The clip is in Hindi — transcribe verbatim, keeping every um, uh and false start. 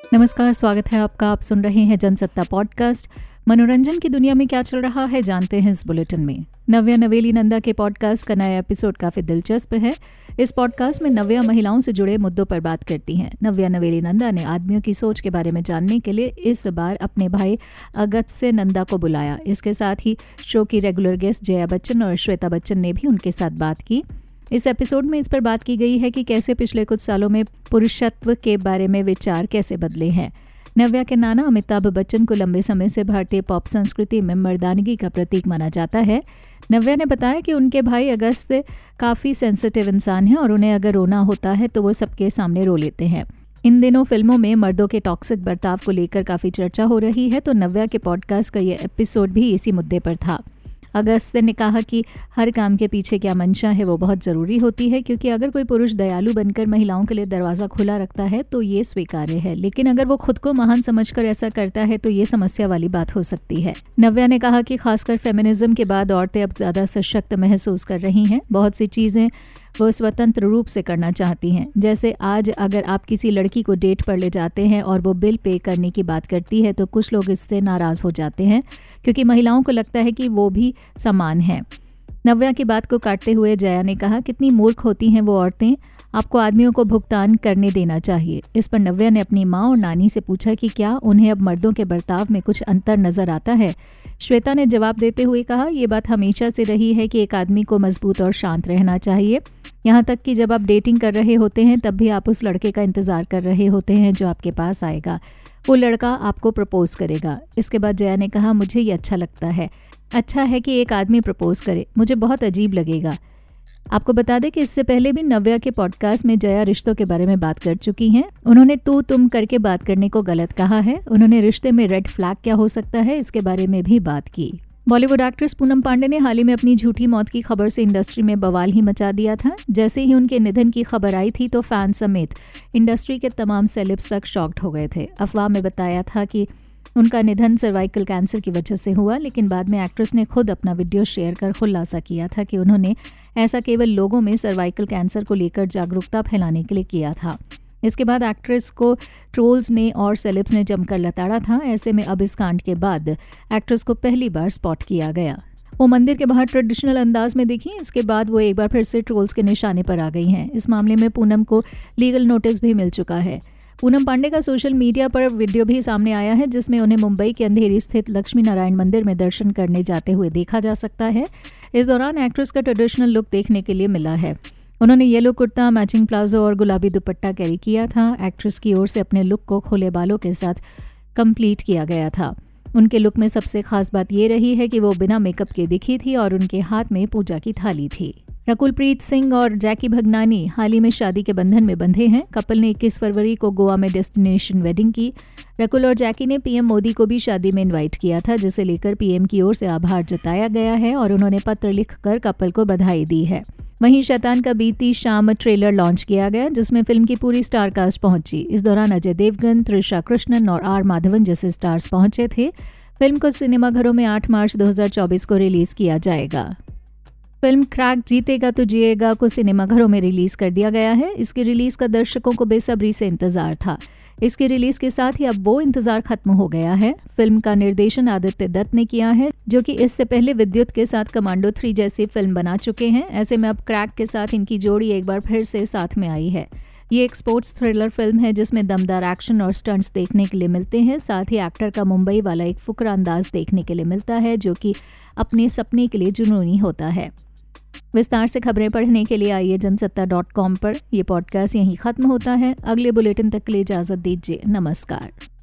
नमस्कार, स्वागत है आपका। आप सुन रहे हैं जनसत्ता पॉडकास्ट। मनोरंजन की दुनिया में क्या चल रहा है जानते हैं इस बुलेटिन में। नव्या नवेली नंदा के पॉडकास्ट का नया एपिसोड काफ़ी दिलचस्प है। इस पॉडकास्ट में नव्या महिलाओं से जुड़े मुद्दों पर बात करती हैं। नव्या नवेली नंदा ने आदमियों की सोच के बारे में जानने के लिए इस बार अपने भाई अगस्त्य नंदा को बुलाया। इसके साथ ही शो की रेगुलर गेस्ट जया बच्चन और श्वेता बच्चन ने भी उनके साथ बात की। इस एपिसोड में इस पर बात की गई है कि कैसे पिछले कुछ सालों में पुरुषत्व के बारे में विचार कैसे बदले हैं। नव्या के नाना अमिताभ बच्चन को लंबे समय से भारतीय पॉप संस्कृति में मर्दानगी का प्रतीक माना जाता है। नव्या ने बताया कि उनके भाई अगस्त्य काफ़ी सेंसिटिव इंसान हैं और उन्हें अगर रोना होता है तो वो सबके सामने रो लेते हैं। इन दिनों फिल्मों में मर्दों के टॉक्सिक बर्ताव को लेकर काफ़ी चर्चा हो रही है, तो नव्या के पॉडकास्ट का ये एपिसोड भी इसी मुद्दे पर था। अगस्त्य ने कहा कि हर काम के पीछे क्या मंशा है वो बहुत ज़रूरी होती है, क्योंकि अगर कोई पुरुष दयालु बनकर महिलाओं के लिए दरवाज़ा खुला रखता है तो ये स्वीकार्य है, लेकिन अगर वो खुद को महान समझकर ऐसा करता है तो ये समस्या वाली बात हो सकती है। नव्या ने कहा कि खासकर फेमिनिज्म के बाद औरतें अब ज़्यादा सशक्त महसूस कर रही हैं। बहुत सी चीज़ें वो स्वतंत्र रूप से करना चाहती हैं। जैसे आज अगर आप किसी लड़की को डेट पर ले जाते हैं और वो बिल पे करने की बात करती है तो कुछ लोग इससे नाराज़ हो जाते हैं, क्योंकि महिलाओं को लगता है कि वो भी समान है। नव्या की बात को काटते हुए जया ने कहा, कितनी मूर्ख होती हैं वो औरतें, आपको आदमियों को भुगतान करने देना चाहिए। इस पर नव्या ने अपनी माँ और नानी से पूछा कि क्या उन्हें अब मर्दों के बर्ताव में कुछ अंतर नजर आता है। श्वेता ने जवाब देते हुए कहा, ये बात हमेशा से रही है कि एक आदमी को मजबूत और शांत रहना चाहिए। यहाँ तक कि जब आप डेटिंग कर रहे होते हैं तब भी आप उस लड़के का इंतज़ार कर रहे होते हैं जो आपके पास आएगा। वो लड़का आपको प्रपोज करेगा। इसके बाद जया ने कहा, मुझे ये अच्छा लगता है। अच्छा है कि एक आदमी प्रपोज करे, मुझे बहुत अजीब लगेगा। आपको बता दें कि इससे पहले भी नव्या के पॉडकास्ट में जया रिश्तों के बारे में बात कर चुकी हैं। उन्होंने तू तुम करके बात करने को गलत कहा है। उन्होंने रिश्ते में रेड फ्लैग क्या हो सकता है इसके बारे में भी बात की। बॉलीवुड एक्ट्रेस पूनम पांडे ने हाल ही में अपनी झूठी मौत की खबर से इंडस्ट्री में बवाल ही मचा दिया था। जैसे ही उनके निधन की खबर आई थी तो फैन समेत इंडस्ट्री के तमाम सेलेब्स तक शॉक्ड हो गए थे। अफवाह में बताया था कि उनका निधन सर्वाइकल कैंसर की वजह से हुआ, लेकिन बाद में एक्ट्रेस ने खुद अपना वीडियो शेयर कर खुलासा किया था कि उन्होंने ऐसा केवल लोगों में सर्वाइकल कैंसर को लेकर जागरूकता फैलाने के लिए किया था। इसके बाद एक्ट्रेस को ट्रोल्स ने और सेलेब्स ने जमकर लताड़ा था। ऐसे में अब इस कांड के बाद एक्ट्रेस को पहली बार स्पॉट किया गया। वो मंदिर के बाहर ट्रेडिशनल अंदाज में दिखी। इसके बाद वो एक बार फिर से ट्रोल्स के निशाने पर आ गई हैं। इस मामले में पूनम को लीगल नोटिस भी मिल चुका है। पूनम पांडे का सोशल मीडिया पर वीडियो भी सामने आया है, जिसमें उन्हें मुंबई के अंधेरी स्थित लक्ष्मी नारायण मंदिर में दर्शन करने जाते हुए देखा जा सकता है। इस दौरान एक्ट्रेस का ट्रेडिशनल लुक देखने के लिए मिला है। उन्होंने येलो कुर्ता, मैचिंग प्लाजो और गुलाबी दुपट्टा कैरी किया था। एक्ट्रेस की ओर से अपने लुक को खुले बालों के साथ कंप्लीट किया गया था। उनके लुक में सबसे खास बात ये रही है कि वो बिना मेकअप के दिखी थी और उनके हाथ में पूजा की थाली थी। रकुलप्रीत सिंह और जैकी भगनानी हाल ही में शादी के बंधन में बंधे हैं। कपल ने इक्कीस फरवरी को गोवा में डेस्टिनेशन वेडिंग की। रकुल और जैकी ने पीएम मोदी को भी शादी में इनवाइट किया था, जिसे लेकर पीएम की ओर से आभार जताया गया है और उन्होंने पत्र लिखकर कपल को बधाई दी है। वहीं शैतान का बीती शाम ट्रेलर लॉन्च किया गया, जिसमें फिल्म की पूरी स्टार कास्ट पहुंची। इस दौरान अजय देवगन, त्रिशा कृष्णन और आर माधवन जैसे स्टार्स पहुंचे थे। फिल्म को सिनेमाघरों में आठ मार्च दो हज़ार चौबीस को रिलीज किया जाएगा। फिल्म क्रैक जीतेगा तो जिएगा को सिनेमाघरों में रिलीज कर दिया गया है। इसकी रिलीज का दर्शकों को बेसब्री से इंतजार था। इसकी रिलीज के साथ ही अब वो इंतजार खत्म हो गया है। फिल्म का निर्देशन आदित्य दत्त ने किया है, जो कि इससे पहले विद्युत के साथ कमांडो थ्री जैसी फिल्म बना चुके हैं। ऐसे में अब क्रैक के साथ इनकी जोड़ी एक बार फिर से साथ में आई है। ये एक स्पोर्ट्स थ्रिलर फिल्म है जिसमें दमदार एक्शन और स्टंट्स देखने के लिए मिलते हैं। साथ ही एक्टर का मुंबई वाला एक फुकरा अंदाज देखने के लिए मिलता है, जो कि अपने सपने के लिए जुनूनी होता है। विस्तार से खबरें पढ़ने के लिए आइए जनसत्ता डॉट कॉम पर। यह पॉडकास्ट यहीं खत्म होता है। अगले बुलेटिन तक के लिए इजाजत दीजिए। नमस्कार।